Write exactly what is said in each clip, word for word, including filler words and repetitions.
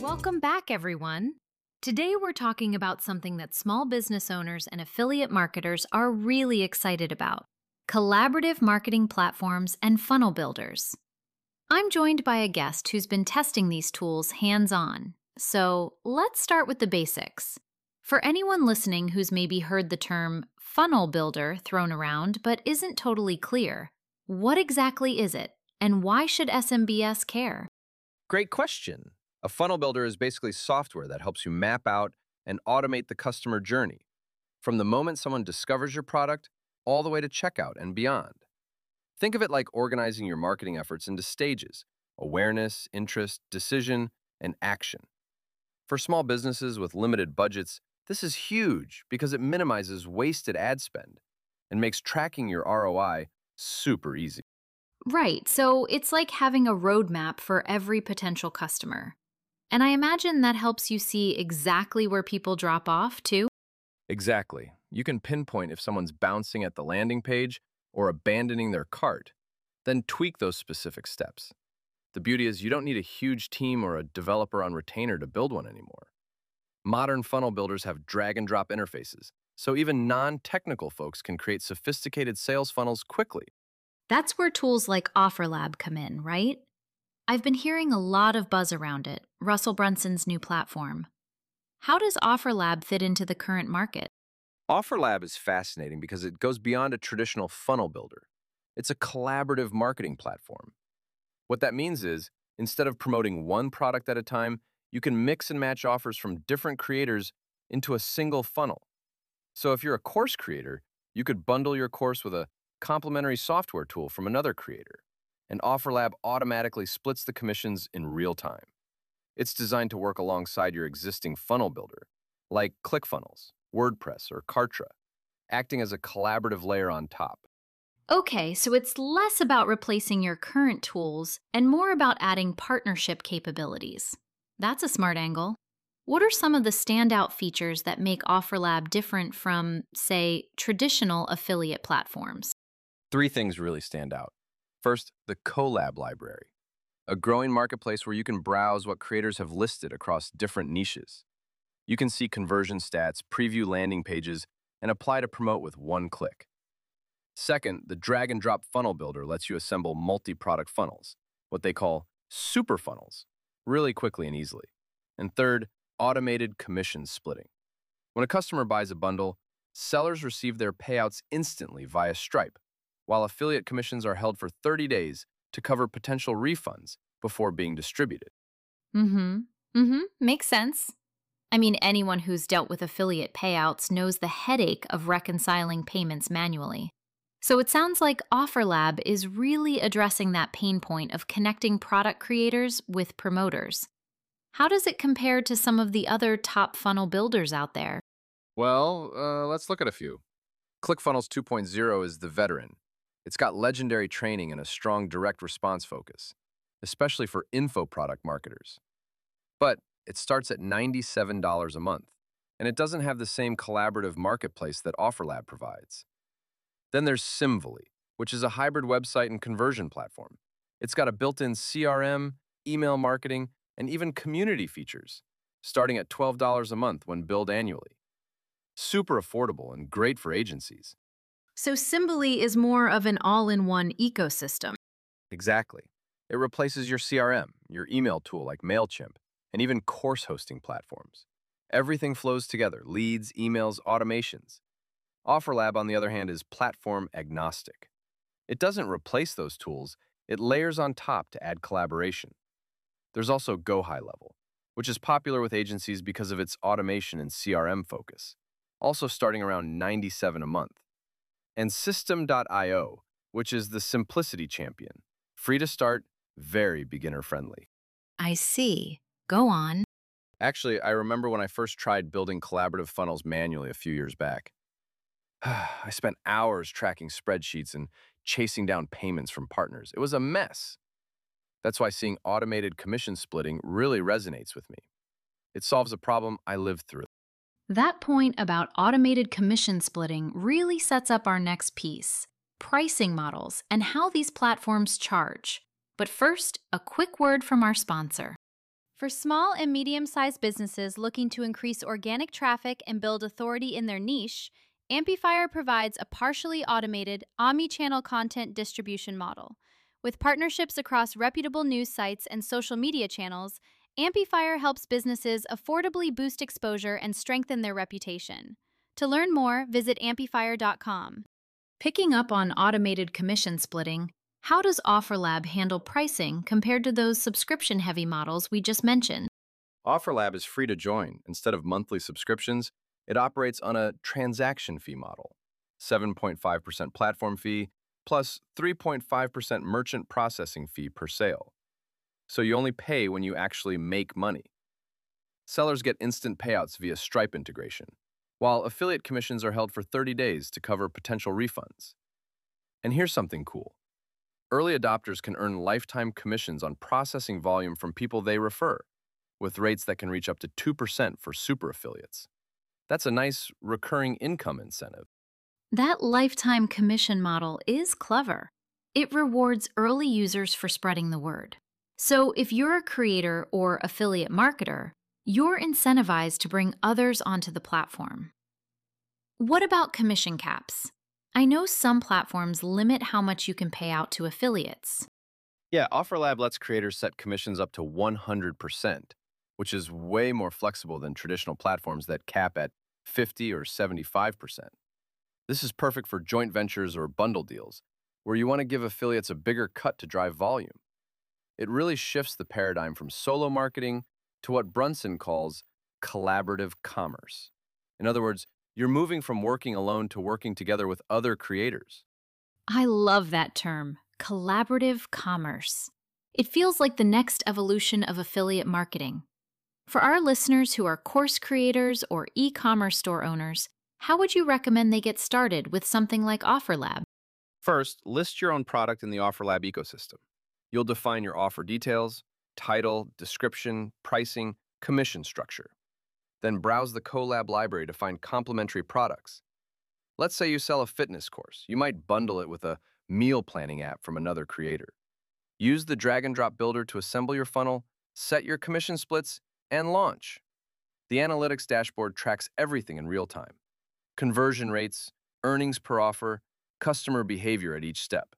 Welcome back, everyone. Today, we're talking about something that small business owners and affiliate marketers are really excited about: collaborative marketing platforms and funnel builders. I'm joined by a guest who's been testing these tools hands-on. So let's start with the basics. For anyone listening who's maybe heard the term funnel builder thrown around but isn't totally clear, what exactly is it, and why should S M B S care? Great question. A funnel builder is basically software that helps you map out and automate the customer journey, from the moment someone discovers your product all the way to checkout and beyond. Think of it like organizing your marketing efforts into stages: awareness, interest, decision, and action. For small businesses with limited budgets, this is huge because it minimizes wasted ad spend and makes tracking your R O I super easy. Right, so it's like having a roadmap for every potential customer. And I imagine that helps you see exactly where people drop off, too? Exactly. You can pinpoint if someone's bouncing at the landing page or abandoning their cart, then tweak those specific steps. The beauty is you don't need a huge team or a developer on retainer to build one anymore. Modern funnel builders have drag and drop interfaces, so even non-technical folks can create sophisticated sales funnels quickly. That's where tools like OfferLab come in, right? I've been hearing a lot of buzz around it, Russell Brunson's new platform. How does OfferLab fit into the current market? OfferLab is fascinating because it goes beyond a traditional funnel builder. It's a collaborative marketing platform. What that means is, instead of promoting one product at a time, you can mix and match offers from different creators into a single funnel. So if you're a course creator, you could bundle your course with a complementary software tool from another creator, and OfferLab automatically splits the commissions in real time. It's designed to work alongside your existing funnel builder, like ClickFunnels, WordPress, or Kartra, acting as a collaborative layer on top. Okay, so it's less about replacing your current tools and more about adding partnership capabilities. That's a smart angle. What are some of the standout features that make OfferLab different from, say, traditional affiliate platforms? Three things really stand out. First, the Collab library, a growing marketplace where you can browse what creators have listed across different niches. You can see conversion stats, preview landing pages, and apply to promote with one click. Second, the drag and drop funnel builder lets you assemble multi-product funnels, what they call super funnels, really quickly and easily. And third, automated commission splitting. When a customer buys a bundle, sellers receive their payouts instantly via Stripe, while affiliate commissions are held for thirty days to cover potential refunds before being distributed. Mm-hmm. Mm-hmm. Makes sense. I mean, anyone who's dealt with affiliate payouts knows the headache of reconciling payments manually. So it sounds like OfferLab is really addressing that pain point of connecting product creators with promoters. How does it compare to some of the other top funnel builders out there? Well, uh, let's look at a few. ClickFunnels 2.0 is the veteran. It's got legendary training and a strong direct response focus, especially for info product marketers. But it starts at ninety-seven dollars a month, and it doesn't have the same collaborative marketplace that OfferLab provides. Then there's Simvolley, which is a hybrid website and conversion platform. It's got a built-in C R M, email marketing, and even community features, starting at twelve dollars a month when billed annually. Super affordable and great for agencies. So Simboly is more of an all-in-one ecosystem. Exactly. It replaces your C R M, your email tool like MailChimp, and even course hosting platforms. Everything flows together: leads, emails, automations. OfferLab, on the other hand, is platform agnostic. It doesn't replace those tools, it layers on top to add collaboration. There's also Go High Level, which is popular with agencies because of its automation and C R M focus, also starting around ninety-seven dollars a month. And System dot i o, which is the simplicity champion, free to start, very beginner-friendly. I see. Go on. Actually, I remember when I first tried building collaborative funnels manually a few years back. I spent hours tracking spreadsheets and chasing down payments from partners. It was a mess. That's why seeing automated commission splitting really resonates with me. It solves a problem I lived through. That point about automated commission splitting really sets up our next piece: pricing models and how these platforms charge. But first, a quick word from our sponsor. For small and medium sized businesses looking to increase organic traffic and build authority in their niche, Amplifier provides a partially automated, omni channel content distribution model. With partnerships across reputable news sites and social media channels, Amplifier helps businesses affordably boost exposure and strengthen their reputation. To learn more, visit amplifier dot com. Picking up on automated commission splitting, how does OfferLab handle pricing compared to those subscription-heavy models we just mentioned? OfferLab is free to join. Instead of monthly subscriptions, it operates on a transaction fee model, seven point five percent platform fee plus three point five percent merchant processing fee per sale. So you only pay when you actually make money. Sellers get instant payouts via Stripe integration, while affiliate commissions are held for thirty days to cover potential refunds. And here's something cool. Early adopters can earn lifetime commissions on processing volume from people they refer, with rates that can reach up to two percent for super affiliates. That's a nice recurring income incentive. That lifetime commission model is clever. It rewards early users for spreading the word. So if you're a creator or affiliate marketer, you're incentivized to bring others onto the platform. What about commission caps? I know some platforms limit how much you can pay out to affiliates. Yeah, OfferLab lets creators set commissions up to one hundred percent, which is way more flexible than traditional platforms that cap at fifty or seventy-five percent. This is perfect for joint ventures or bundle deals, where you want to give affiliates a bigger cut to drive volume. It really shifts the paradigm from solo marketing to what Brunson calls collaborative commerce. In other words, you're moving from working alone to working together with other creators. I love that term, collaborative commerce. It feels like the next evolution of affiliate marketing. For our listeners who are course creators or e-commerce store owners, how would you recommend they get started with something like OfferLab? First, list your own product in the OfferLab ecosystem. You'll define your offer details, title, description, pricing, commission structure. Then browse the Collab library to find complementary products. Let's say you sell a fitness course. You might bundle it with a meal planning app from another creator. Use the drag and drop builder to assemble your funnel, set your commission splits, and launch. The analytics dashboard tracks everything in real time: conversion rates, earnings per offer, customer behavior at each step.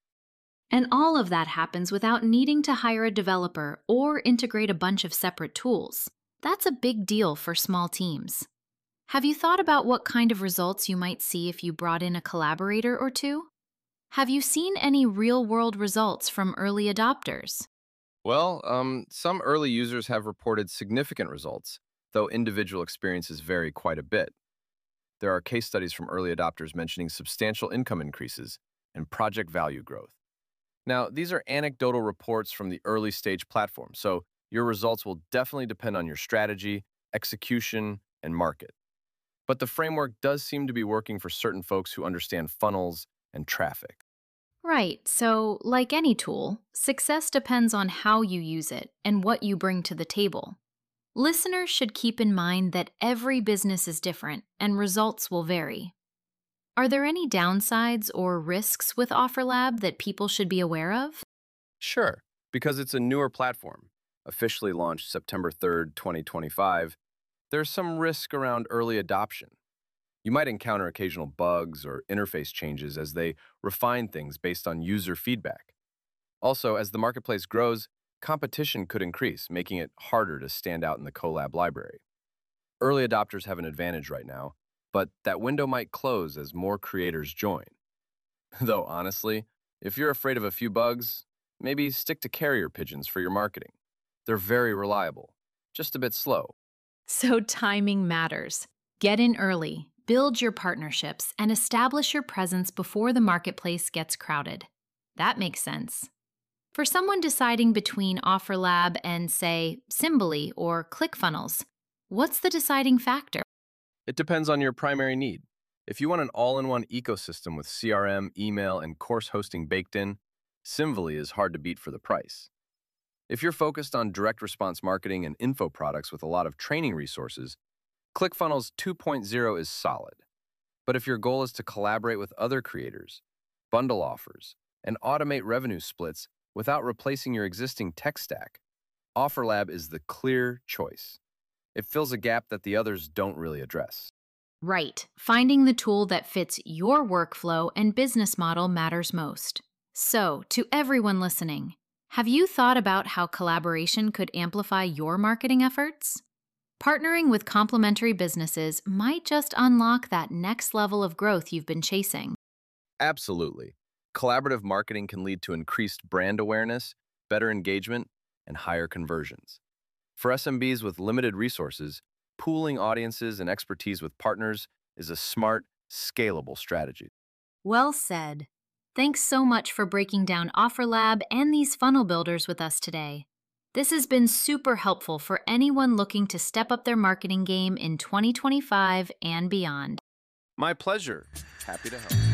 And all of that happens without needing to hire a developer or integrate a bunch of separate tools. That's a big deal for small teams. Have you thought about what kind of results you might see if you brought in a collaborator or two? Have you seen any real-world results from early adopters? Well, um, some early users have reported significant results, though individual experiences vary quite a bit. There are case studies from early adopters mentioning substantial income increases and project value growth. Now, these are anecdotal reports from the early stage platform, so your results will definitely depend on your strategy, execution, and market. But the framework does seem to be working for certain folks who understand funnels and traffic. Right, so like any tool, success depends on how you use it and what you bring to the table. Listeners should keep in mind that every business is different and results will vary. Are there any downsides or risks with OfferLab that people should be aware of? Sure, because it's a newer platform, officially launched September third, twenty twenty-five, there's some risk around early adoption. You might encounter occasional bugs or interface changes as they refine things based on user feedback. Also, as the marketplace grows, competition could increase, making it harder to stand out in the Collab library. Early adopters have an advantage right now, but that window might close as more creators join. Though honestly, if you're afraid of a few bugs, maybe stick to carrier pigeons for your marketing. They're very reliable, just a bit slow. So timing matters. Get in early, build your partnerships, and establish your presence before the marketplace gets crowded. That makes sense. For someone deciding between OfferLab and, say, Symboly or ClickFunnels, what's the deciding factor? It depends on your primary need. If you want an all-in-one ecosystem with C R M, email, and course hosting baked in, Symboly is hard to beat for the price. If you're focused on direct response marketing and info products with a lot of training resources, ClickFunnels two point oh is solid. But if your goal is to collaborate with other creators, bundle offers, and automate revenue splits without replacing your existing tech stack, OfferLab is the clear choice. It fills a gap that the others don't really address. Right. Finding the tool that fits your workflow and business model matters most. So, to everyone listening, have you thought about how collaboration could amplify your marketing efforts? Partnering with complementary businesses might just unlock that next level of growth you've been chasing. Absolutely. Collaborative marketing can lead to increased brand awareness, better engagement, and higher conversions. For S M Bs with limited resources, pooling audiences and expertise with partners is a smart, scalable strategy. Well said. Thanks so much for breaking down OfferLab and these funnel builders with us today. This has been super helpful for anyone looking to step up their marketing game in twenty twenty-five and beyond. My pleasure. Happy to help.